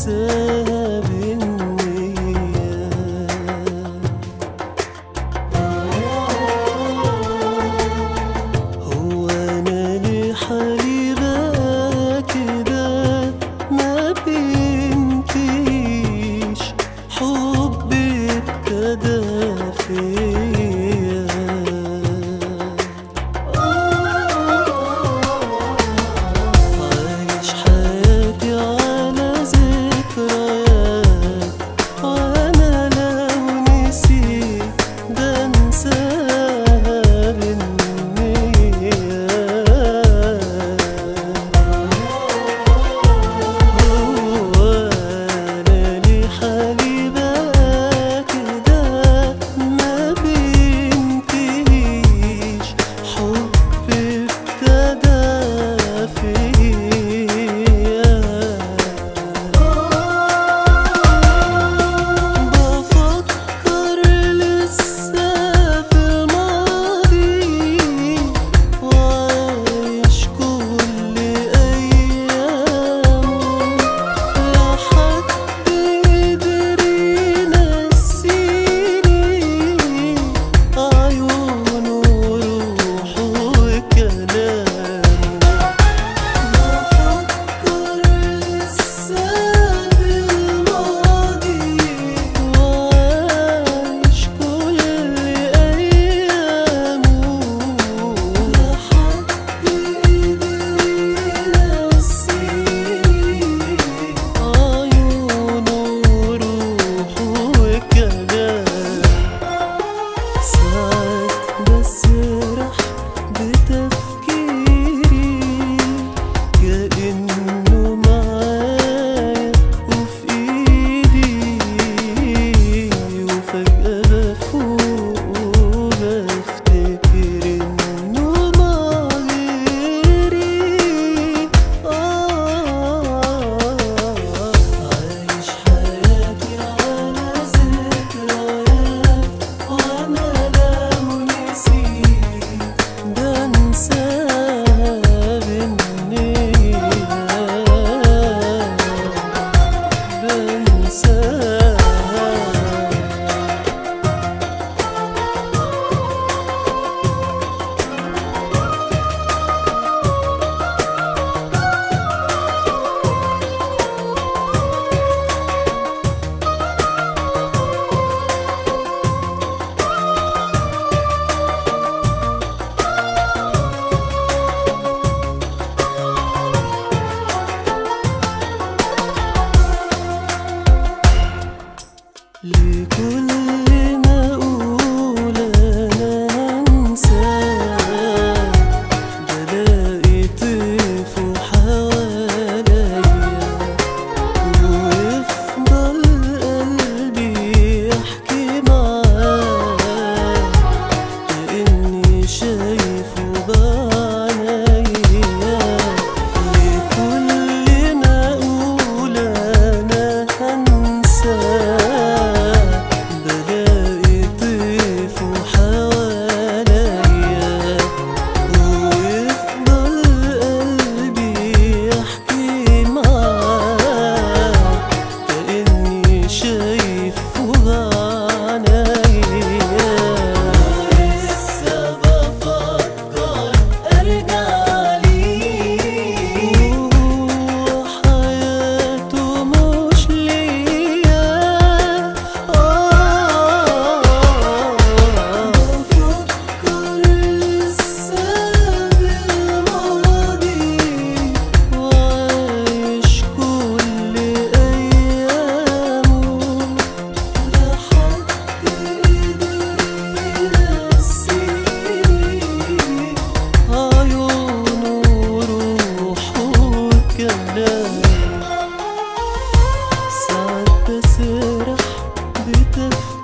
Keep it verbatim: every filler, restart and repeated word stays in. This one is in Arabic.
بنساها بالنية. هو أنا ليه حالي بقى كده ما بينتهيش، حبي ابتدى فيا. عايش حياتي على ذكريات، وأنا لو نسيت بنساها بالنية. هو أنا ليه حالي بقى كده ما بينتهيش، حبي ابتدى فيا. بفكر لسه في الماضي، وعايش كل أيامه، لا حد قدر ينسيني عيونه وروحه وكلامه. بفكر لسه في الماضي، وعايش كل أيامه، لا حد قدر ينسيني عيونه وروحه وكلامه. ساعات بسرح بتفكيري كأنه معايا وفي إيدي، وفجأة بفوق وبفتكر إنه مع غيري. عايش حياتي على ذكريات، وأنا لو نسيت بنساها بالنية. بنساها. لكل ما أقول أنا هنساه، بلاقي طيفه حواليا، ويفضل قلبي يحكي معاه كأني شايفه بعينيا. لكل ما أقول أنا هنساه، بلاقي طيفه حواليا، ويفضل قلبي يحكي معاه كأني شايفه بعينيا. لسه بفكر أرجع ليه، وحياته مش ليا. بفكر لسه بالماضي، وعايش كل أيامه، لا حد قدر ينسيني عيونه وروحه وكلامه. ساعات بسرح بتفكيري